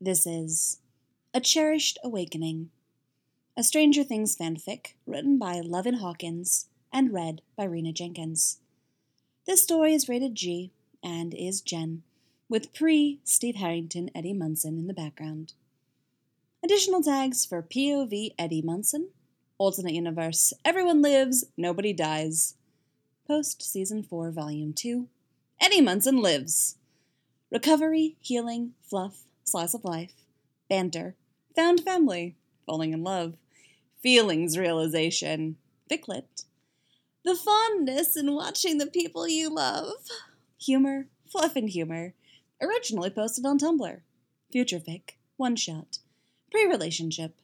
This is A Cherished Awakening, a Stranger Things fanfic written by Levin Hawkins and read by Rena Jenkins. This story is rated G and is Gen, with pre-Steve Harrington Eddie Munson in the background. Additional tags for POV Eddie Munson, Alternate Universe, Everyone Lives, Nobody Dies, Post Season 4 Volume 2, Eddie Munson Lives, Recovery, Healing, Fluff, Slice of Life, Banter, Found Family, Falling in Love, Feelings Realization, Ficlet, The Fondness in Watching the People You Love, Humor, Fluff and Humor, originally posted on Tumblr, Future Fic, One Shot, Pre-Relationship.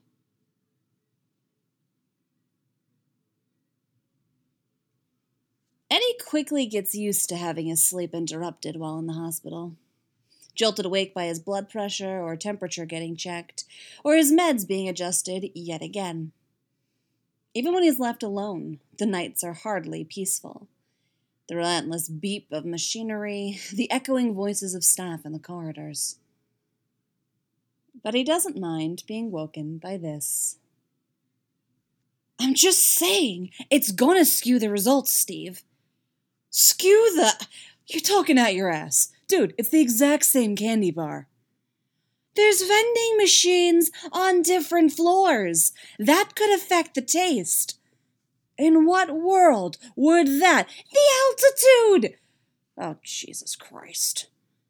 Eddie quickly gets used to having his sleep interrupted while in the hospital. Jolted awake by his blood pressure or temperature getting checked, or his meds being adjusted yet again. Even when he's left alone, the nights are hardly peaceful. The relentless beep of machinery, the echoing voices of staff in the corridors. But he doesn't mind being woken by this. I'm just saying, it's gonna skew the results, Steve. Skew the... You're talking out your ass. Dude, it's the exact same candy bar. There's vending machines on different floors. That could affect the taste. In what world would that... The altitude! Oh, Jesus Christ.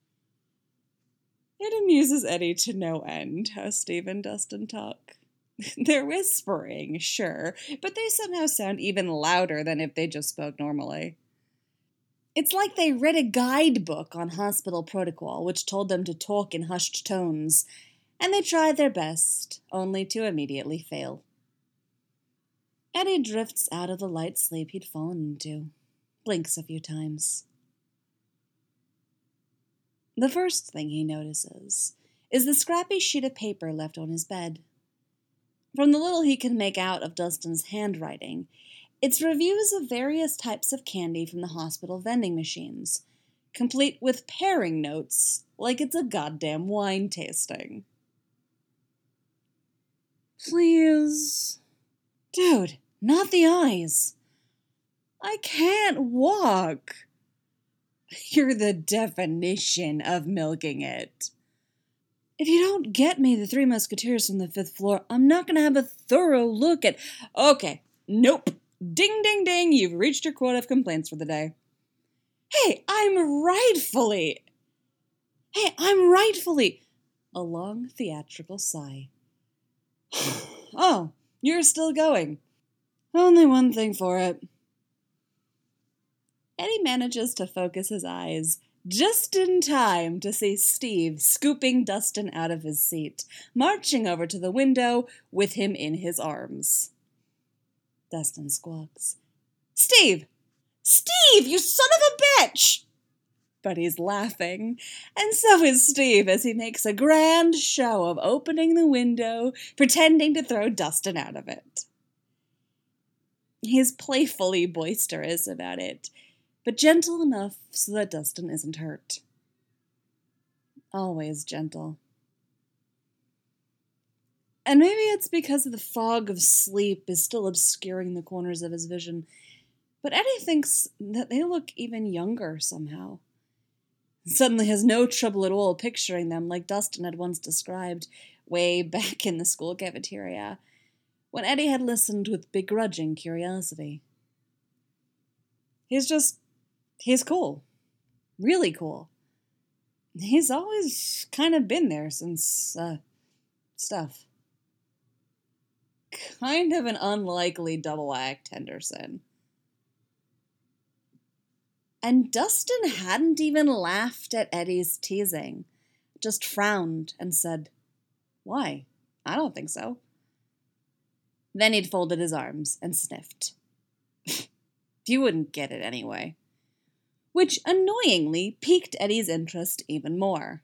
It amuses Eddie to no end how Steve and Dustin talk. They're whispering, sure, but they somehow sound even louder than if they just spoke normally. It's like they read a guidebook on hospital protocol which told them to talk in hushed tones, and they tried their best, only to immediately fail. Eddie drifts out of the light sleep he'd fallen into, blinks a few times. The first thing he notices is the scrappy sheet of paper left on his bed. From the little he can make out of Dustin's handwriting, it's reviews of various types of candy from the hospital vending machines, complete with pairing notes like it's a goddamn wine tasting. Please. Dude, not the eyes. I can't walk. You're the definition of milking it. If you don't get me the Three Musketeers from the 5th floor, I'm not going to have a thorough look at... Okay, nope. Ding, ding, ding, you've reached your quota of complaints for the day. Hey, I'm rightfully... A long theatrical sigh. Oh, you're still going. Only one thing for it. Eddie manages to focus his eyes just in time to see Steve scooping Dustin out of his seat, marching over to the window with him in his arms. Dustin squawks. Steve! Steve, you son of a bitch! But he's laughing, and so is Steve as he makes a grand show of opening the window, pretending to throw Dustin out of it. He's playfully boisterous about it, but gentle enough so that Dustin isn't hurt. Always gentle. And maybe it's because the fog of sleep is still obscuring the corners of his vision, but Eddie thinks that they look even younger somehow. Suddenly has no trouble at all picturing them like Dustin had once described way back in the school cafeteria, when Eddie had listened with begrudging curiosity. He's cool. Really cool. He's always kind of been there since, stuff. Kind of an unlikely double act, Henderson. And Dustin hadn't even laughed at Eddie's teasing, just frowned and said, Why? I don't think so. Then he'd folded his arms and sniffed. You wouldn't get it anyway. Which annoyingly piqued Eddie's interest even more.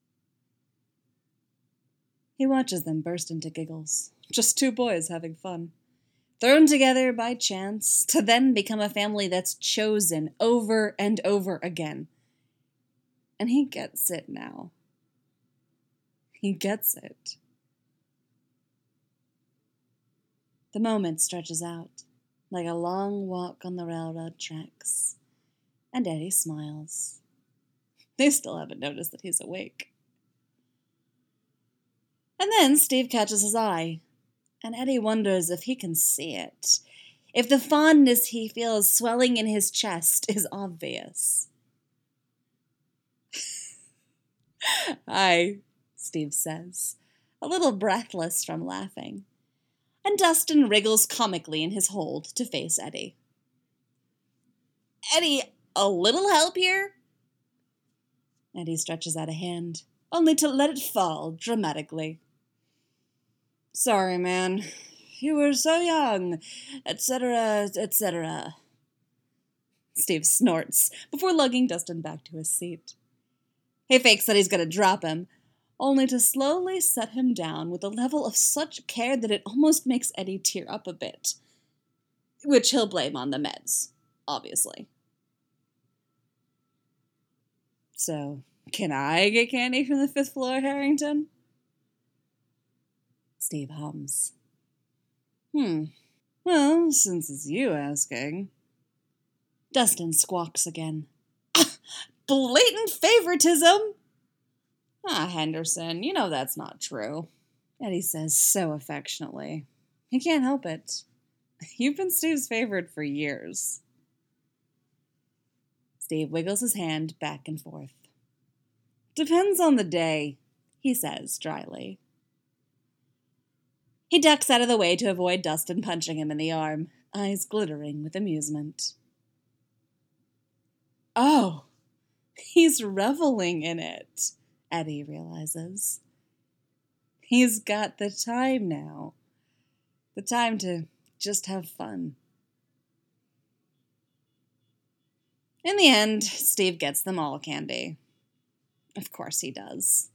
He watches them burst into giggles. Just two boys having fun. Thrown together by chance to then become a family that's chosen over and over again. And he gets it now. He gets it. The moment stretches out, like a long walk on the railroad tracks, and Eddie smiles. They still haven't noticed that he's awake. And then Steve catches his eye, and Eddie wonders if he can see it, if the fondness he feels swelling in his chest is obvious. "Hi," Steve says, a little breathless from laughing, and Dustin wriggles comically in his hold to face Eddie. "Eddie, a little help here?" Eddie stretches out a hand, only to let it fall dramatically. "Sorry, man. You were so young, etc., etc." Steve snorts before lugging Dustin back to his seat. He fakes that he's going to drop him, only to slowly set him down with a level of such care that it almost makes Eddie tear up a bit. Which he'll blame on the meds, obviously. "So, can I get candy from the 5th floor, Harrington?" Steve hums. Well, since it's you asking." Dustin squawks again. "Blatant favoritism!" Henderson, you know that's not true," Eddie says so affectionately. He can't help it. You've been Steve's favorite for years. Steve wiggles his hand back and forth. "Depends on the day," he says dryly. He ducks out of the way to avoid Dustin punching him in the arm, eyes glittering with amusement. Oh, he's reveling in it, Eddie realizes. He's got the time now. The time to just have fun. In the end, Steve gets them all candy. Of course he does.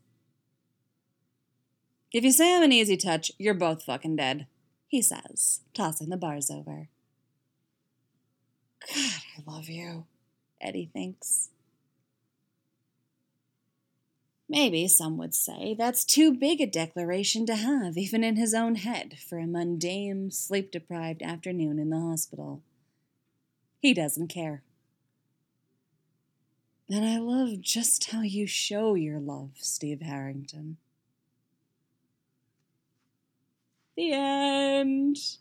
"If you say I'm an easy touch, you're both fucking dead," he says, tossing the bars over. God, I love you, Eddie thinks. Maybe some would say that's too big a declaration to have, even in his own head, for a mundane, sleep-deprived afternoon in the hospital. He doesn't care. And I love just how you show your love, Steve Harrington. The end.